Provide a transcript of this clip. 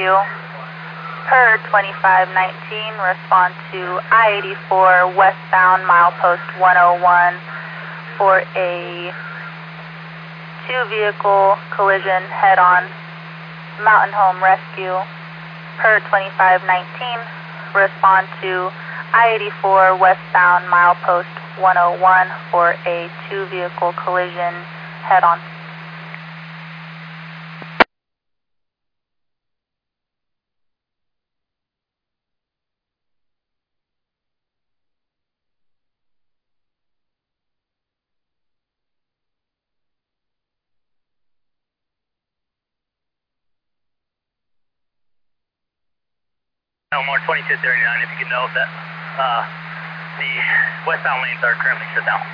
rescue. Per 2519, respond to I-84 westbound milepost 101 for a two-vehicle collision head-on. Mountain Home Rescue. Per 2519, respond to I-84 westbound milepost 101 for a two-vehicle collision head-on. Elmore 2239, if you can know that the westbound lanes are currently shut down.